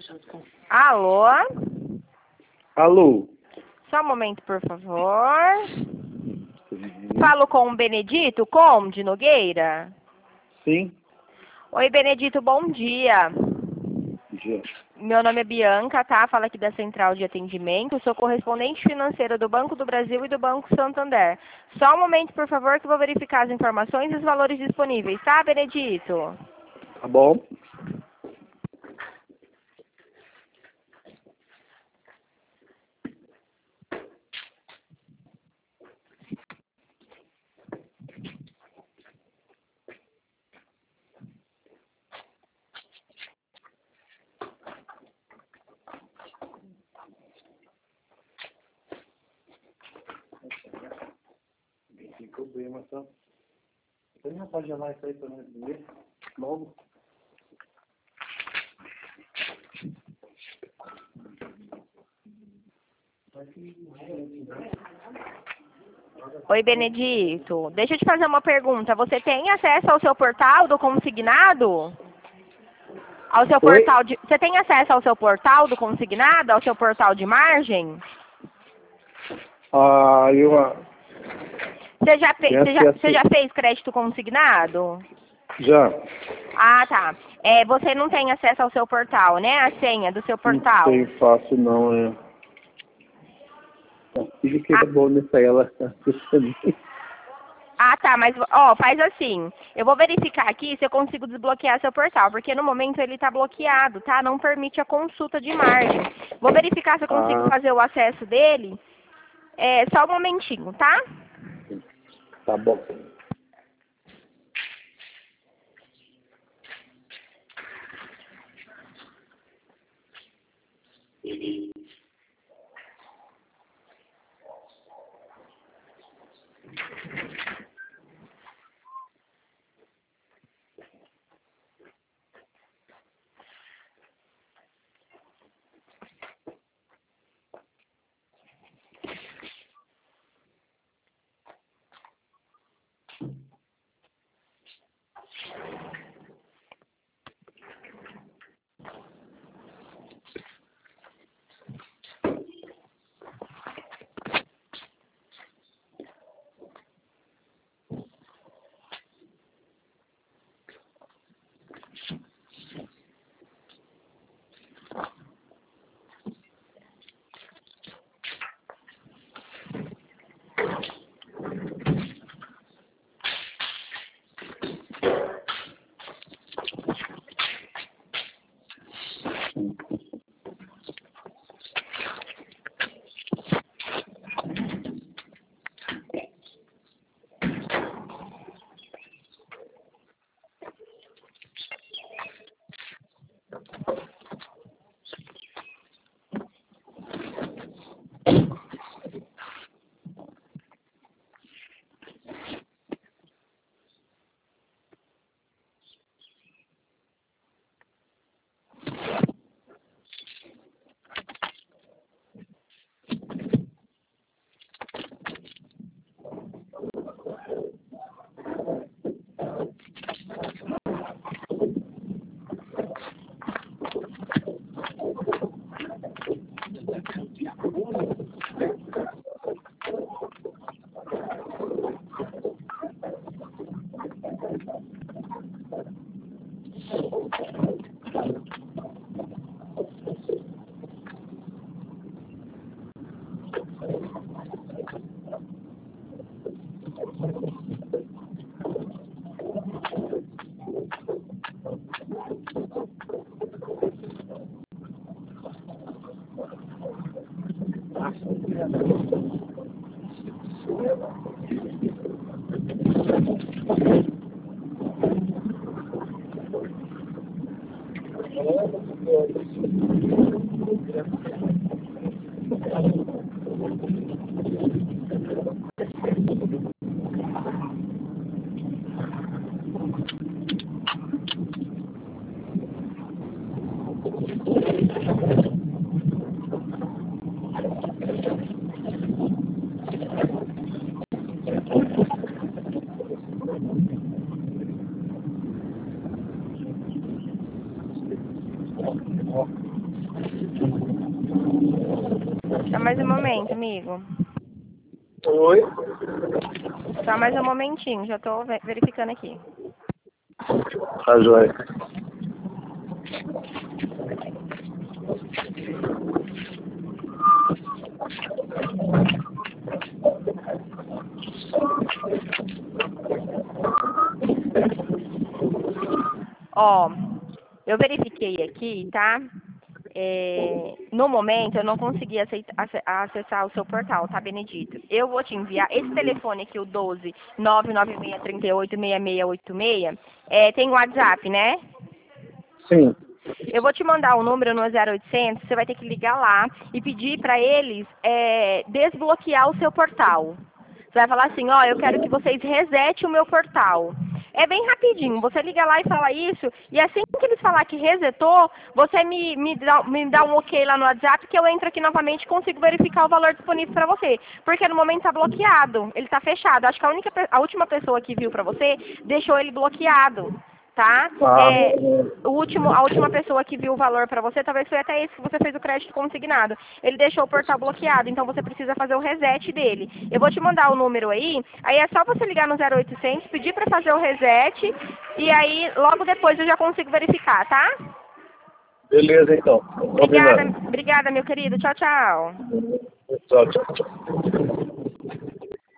Alô? Alô? Só um momento, por favor. Falo com o Benedito Conde Nogueira? Sim. Oi, Benedito, bom dia. Bom dia. Meu nome é Bianca, tá? Fala aqui da Central de Atendimento. Sou correspondente financeira do Banco do Brasil e do Banco Santander. Só um momento, por favor, que eu vou verificar as informações e os valores disponíveis, tá, Benedito? Tá bom. Tem problema, tá? Você não pode gelar isso aí pra nós ver logo? Oi, Benedito. Deixa eu te fazer uma pergunta. Você tem acesso ao seu portal do consignado? Ao seu Oi? portal de... Você tem acesso ao seu portal do consignado? Ao seu portal de margem? Você já, você já fez crédito consignado? Já. Ah, tá. Você não tem acesso ao seu portal, né? A senha do seu portal. Não tem fácil, não, é. Filho que era bom nessa aí, ela tá assustando. Ah, tá, mas, ó, faz assim. Eu vou verificar aqui se eu consigo desbloquear seu portal, porque no momento ele tá bloqueado, tá? Não permite a consulta de margem. Vou verificar se eu consigo fazer o acesso dele. Só um momentinho, tá? Tá bom. Só mais um momento, amigo. Oi? Só mais um momentinho, já tô verificando aqui. Tá joia. Ó, eu verifiquei aqui, tá? No momento, eu não consegui acessar o seu portal, tá, Benedito? Eu vou te enviar esse telefone aqui, o 12 99638 6686. Tem WhatsApp, né? Sim. Eu vou te mandar o número no 0800, você vai ter que ligar lá e pedir para eles desbloquear o seu portal. Você vai falar assim, ó, eu quero que vocês resetem o meu portal. É bem rapidinho, você liga lá e fala isso, e assim que eles falar que resetou, você me dá um ok lá no WhatsApp que eu entro aqui novamente e consigo verificar o valor disponível para você. Porque no momento está bloqueado, ele está fechado. Acho que a última pessoa que viu para você deixou ele bloqueado. Tá? A última pessoa que viu o valor para você, talvez foi até esse que você fez o crédito consignado. Ele deixou o portal bloqueado, então você precisa fazer o reset dele. Eu vou te mandar o número aí é só você ligar no 0800, pedir para fazer o reset, e aí logo depois eu já consigo verificar, tá? Beleza, então. Obrigada, meu querido. Tchau, tchau. Tchau, tchau.